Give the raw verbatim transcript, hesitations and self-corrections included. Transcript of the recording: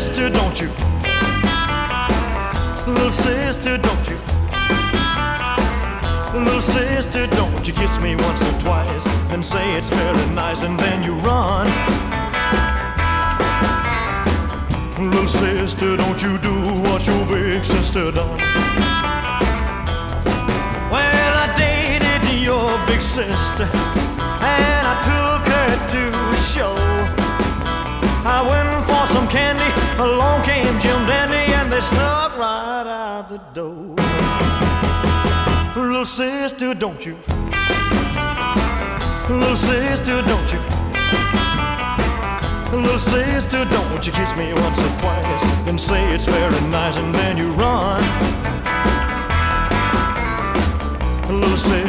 sister, don't you? Little sister, don't you? Little sister, don't you kiss me once or twice and say it's very nice and then you run. Little sister, don't you do what your big sister done. Well, I dated your big sister and I took her to a show. I went for some candy, along came Jim Dandy, and they snuck right out the door. Little sister, don't you? Little sister, don't you? Little sister, don't you kiss me once or twice and say it's very nice and then you run. Little sister.